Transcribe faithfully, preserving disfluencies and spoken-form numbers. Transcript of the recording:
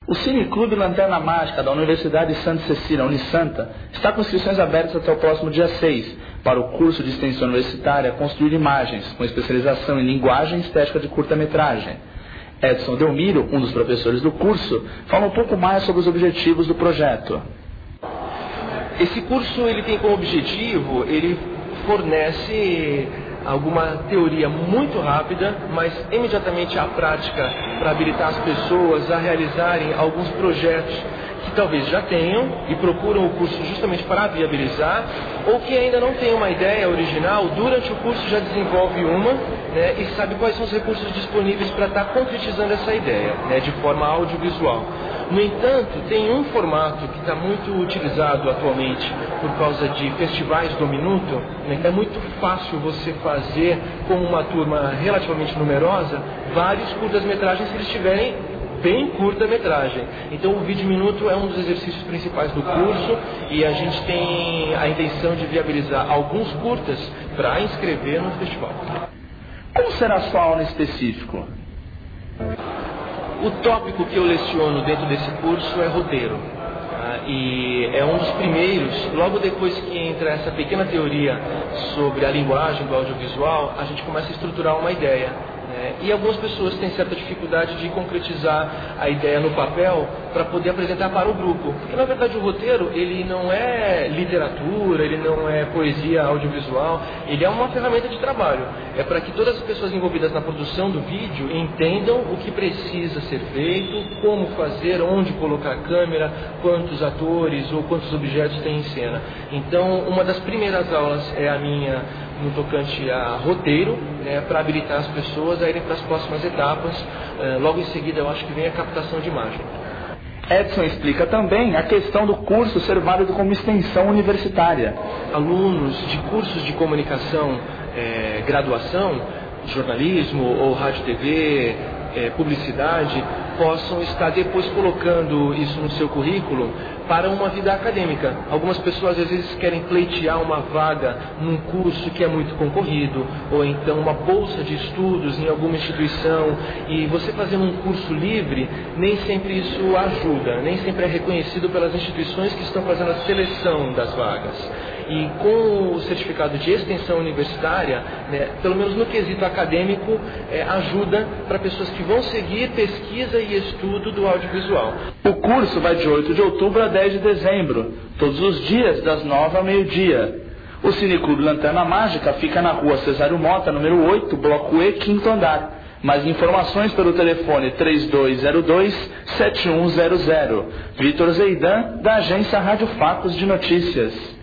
O Cineclube Lanterna Mágica da Universidade Santa Cecília, Unisanta, está com inscrições abertas até o próximo dia seis para o curso de extensão universitária Construir Imagens, com especialização em linguagem e estética de curta-metragem. Edson Delmiro, um dos professores do curso, fala um pouco mais sobre os objetivos do projeto. Esse curso ele tem como objetivo, ele fornece alguma teoria muito rápida, mas imediatamente a prática para habilitar as pessoas a realizarem alguns projetos que talvez já tenham e procuram o curso justamente para viabilizar, ou que ainda não tem uma ideia original, durante o curso já desenvolve uma, né, e sabe quais são os recursos disponíveis para estar concretizando essa ideia, né, de forma audiovisual. No entanto, tem um formato que está muito utilizado atualmente por causa de festivais do minuto, né, que é muito fácil você fazer com uma turma relativamente numerosa vários curtas-metragens se eles tiverem bem curta-metragem. Então o vídeo minuto é um dos exercícios principais do curso e a gente tem a intenção de viabilizar alguns curtas para inscrever no festival. Como será a sua aula em específico? O tópico que eu leciono dentro desse curso é roteiro. Tá? E é um dos primeiros, logo depois que entra essa pequena teoria sobre a linguagem do audiovisual, a gente começa a estruturar uma ideia. Né? E algumas pessoas têm certa dificuldade de concretizar a ideia no papel para poder apresentar para o grupo. Porque na verdade o roteiro ele não é literatura, ele não é poesia audiovisual, ele é uma ferramenta de trabalho. É para que todas as pessoas envolvidas na produção do vídeo entendam o que precisa ser feito, como fazer, onde colocar a câmera, quantos atores ou quantos objetos tem em cena. Então, uma das primeiras aulas é a minha no tocante a roteiro, né, para habilitar as pessoas a irem para as próximas etapas. Uh, logo em seguida, eu acho que vem a captação de imagem. Edson explica também a questão do curso ser válido como extensão universitária. Alunos de cursos de comunicação, é, graduação, jornalismo ou rádio T V, é, publicidade, possam estar depois colocando isso no seu currículo para uma vida acadêmica. Algumas pessoas às vezes querem pleitear uma vaga num curso que é muito concorrido, ou então uma bolsa de estudos em alguma instituição, e você fazendo um curso livre, nem sempre isso ajuda, nem sempre é reconhecido pelas instituições que estão fazendo a seleção das vagas. E com o certificado de extensão universitária, né, pelo menos no quesito acadêmico, é, ajuda para pessoas que vão seguir pesquisa e estudo do audiovisual. O curso vai de oito de outubro a dez de dezembro, todos os dias das nove ao meio-dia. O Cineclube Lanterna Mágica fica na rua Cesário Mota, número oito, bloco E, quinto andar. Mais informações pelo telefone três dois zero dois, sete um zero zero. Vitor Zeidan, da agência Rádio Fatos de Notícias.